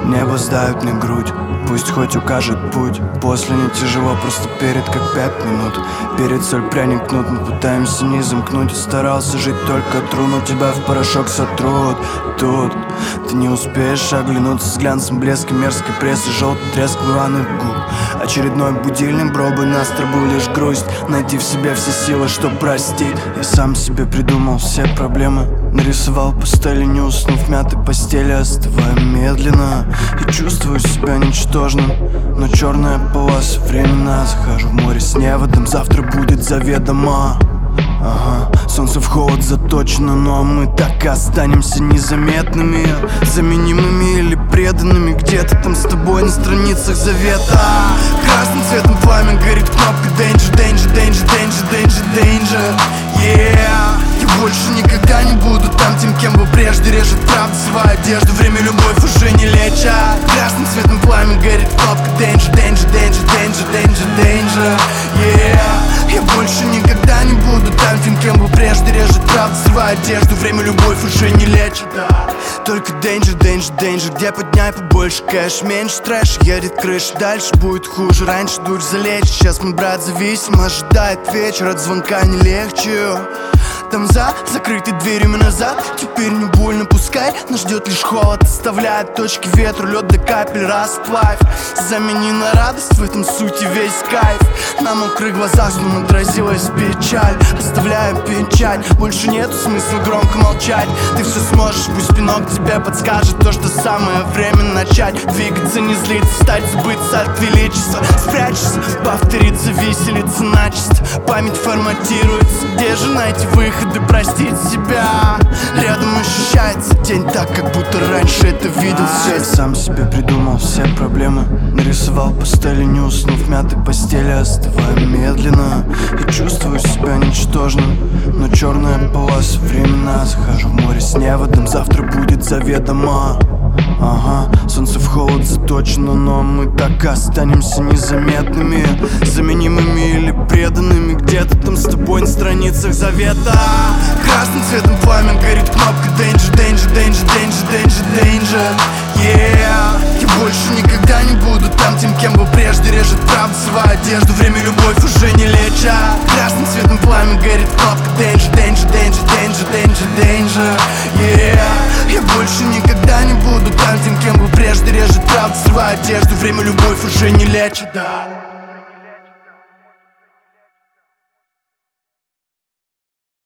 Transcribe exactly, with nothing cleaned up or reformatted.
Небо сдают мне грудь, пусть хоть укажет путь. После не тяжело, просто перед как пять минут. Перед соль пряник кнут, мы пытаемся не замкнуть. Старался жить только тру, но тебя в порошок сотрут. Тут ты не успеешь оглянуться с глянцем, блеском мерзкой прессы, желтый треск рваных губ. Очередной будильник, бробы настро был лишь грусть. Найти в себе все силы, чтоб простить. Я сам себе придумал все проблемы, нарисовал пастели, не уснув в мятой постели. Остываю медленно и чувствую себя ничтожным, но черная полоса времена. Захожу в море с неводом, завтра будет заведомо. Ага, солнце в холод заточено, но мы так и останемся незаметными, заменимыми или преданными. Где-то там с тобой на страницах завета. Красным цветом пламя горит кнопка Danger, danger, danger, danger, danger, danger. Yeah, я больше никогда не буду там тем, кем был прежде. Режет правда свою одежду, время любовь уже не лечат. Красным цветом пламя горит кнопка Danger, danger, danger, danger, danger, danger. Yeah, я больше никогда не буду там тем, кем был прежде. Режет правда свою одежду, время любовь уже не лечит. Только danger, danger, danger, где подняй побольше кэш, меньше трэш, едет крыша, дальше будет хуже. Раньше дурь залечь, сейчас мой брат зависим, ожидает вечер, от звонка не легче. Там за закрытой дверями назад, теперь не больно, пускай нас ждет лишь холод. Оставляет точки ветру, лед до капель расплавь. Замени на радость, в этом сути весь кайф. На мокрых глазах снова отразилась печаль. Оставляю печать, больше нету смысла громко молчать. Ты все сможешь, пусть пинок тебе подскажет то, что самое время начать. Двигаться, не злиться, встать, забыться от величества. Спрячься, повторится виселица начисто. Память форматируется, где же найти выходы, простить себя? Рядом ощущается день так, как будто раньше это видел все. Я сам себе придумал все проблемы, нарисовал пастели, не уснув в мятой постели. Остываю медленно и чувствую себя ничтожным, но черная полоса времена. Захожу в море с неводом, завтра будет заведомо. Ага, солнце в холод заточено, но мы так и останемся незаметными, заменимыми или преданными. Где-то там с тобой на страницах завета. Красным цветом пламя горит кнопка Danger, danger, danger, danger, danger, danger. Yeah, я больше никогда не буду там тем, кем был прежде. Режет правда свою одежду, время любовь уже не лечат. Красным цветом пламя горит кнопка Danger, danger, danger, danger, danger, danger. Yeah, я больше никогда не буду там тем, кем был прежде. Режет правда свою одежду, время любовь уже не лечит.